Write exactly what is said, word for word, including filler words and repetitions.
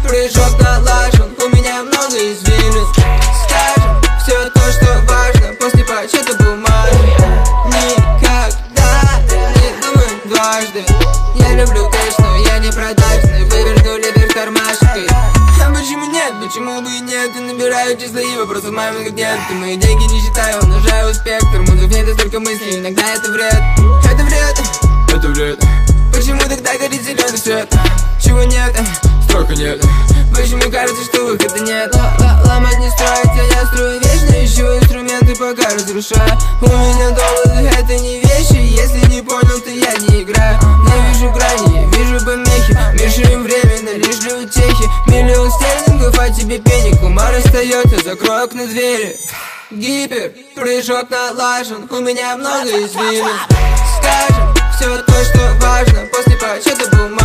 прыжок налажен, у меня много извилин. Скажем все то, что важно, после подсчета бумажек. Никогда не думай дважды. Я люблю кэш, но я не продажный. Выверну ливер кармашкой. А почему нет? Почему бы и нет? Я набираю числа и вопросов маме как нет. Ты мои деньги не считаю, умножаю спектр. Мозгов нет, и столько мыслей, иногда это вред. Это вред, это вред. Почему тогда горит зеленый свет? Чего нет? Столько нет. Почему кажется, что выхода нет? Ломать не строить, а я строю вечно. Ищу инструменты, пока разрушаю. У меня доводы, это не вещи. Если не понял, то я не играю. Не вижу грани, я вижу помехи. Мешаем временно, лишь для утехи. Миллион стерлингов, а тебе пенек. Ума расстается, закрой окна двери. Гипер, прыжок налажен, у меня много извилин. Скажем все то, что важно, после подсчета бумаг.